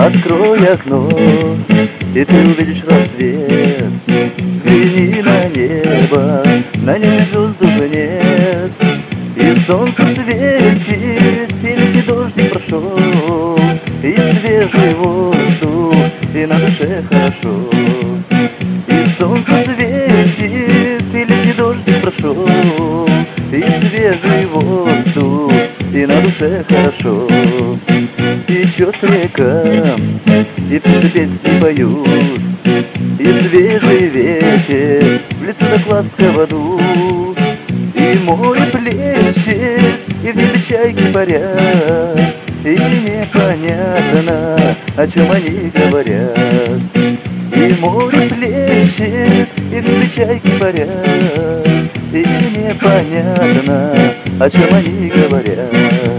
Открой окно, и ты увидишь рассвет. Взгляни на небо, на небе звезд уже нет. И солнце светит, и легкий дождик прошел, и свежий воздух, и на душе хорошо. И солнце светит, и легкий дождик прошел, и свежий воздух, и на душе хорошо. Течет река, и птицы песни поют, и свежий ветер в лицо так ласково дует. И море плещет, и в небе чайки парят, и непонятно, о чем они говорят. И море плещет, и в небе чайки парят, и непонятно, о чем они говорят.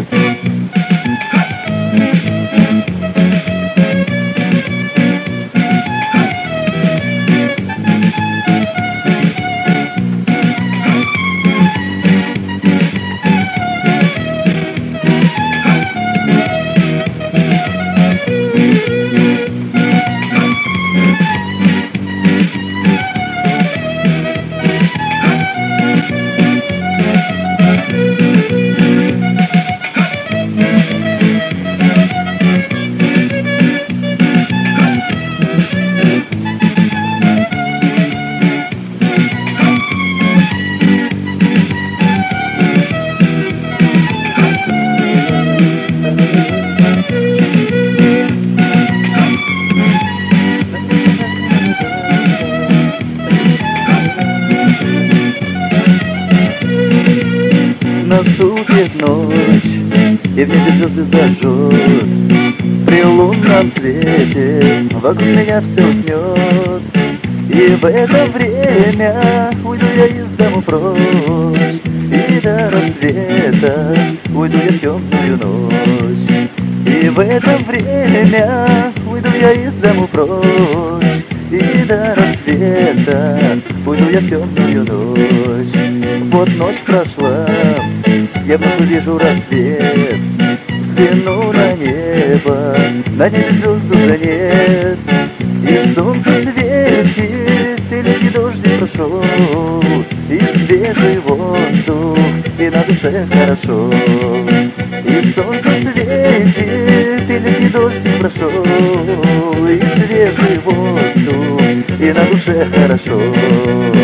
Наступит ночь, и в небе звезды зажжет. При лунном свете вокруг меня все уснет. И в это время уйду я из дому прочь, и до рассвета уйду я в темную ночь. И в это время уйду я из дому прочь, и до рассвета уйду я в темную ночь. Вот ночь прошла, я вновь увижу рассвет. Взгляну на небо, на небе звезд уже нет. И солнце светит, и легкий дождик прошел, и свежий воздух, и на душе хорошо. И солнце светит, и легкий дождик прошел, и свежий воздух, и на душе хорошо.